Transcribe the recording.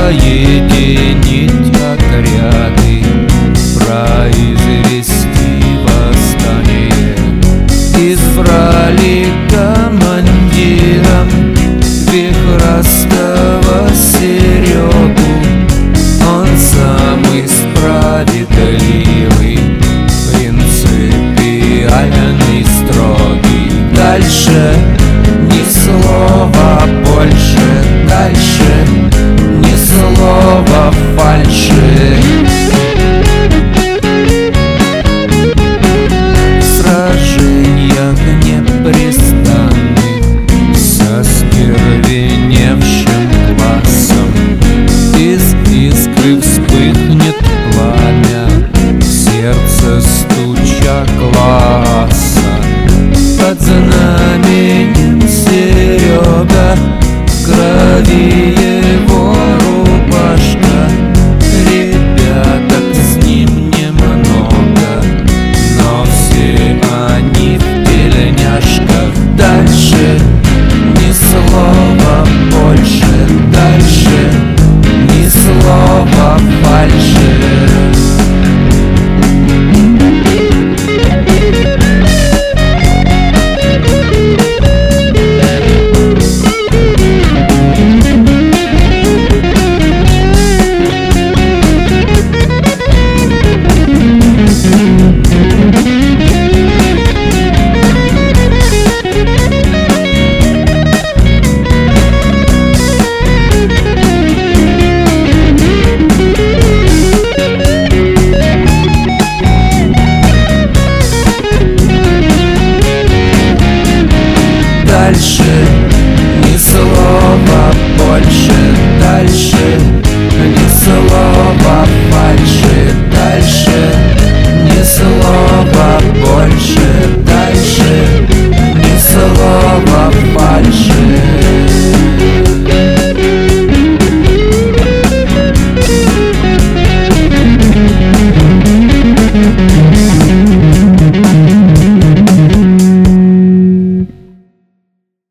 соединить отряды, произвести восстание. Избрали командиром Вихрастого Серегу. Он самый справедливый, принципиальный, строгий. Дальше ни слова больше, дальше ни слова фальши. В сражениях непрестанных со скверневшим классом из искры вспыхнет пламя, сердце стуча класса. Под знаменем Серега, в крови его рубашка. Ребяток с ним немного, но все они в тельняшках. Дальше ни слова больше, дальше ни слова фальши. Дальше ни слова больше, дальше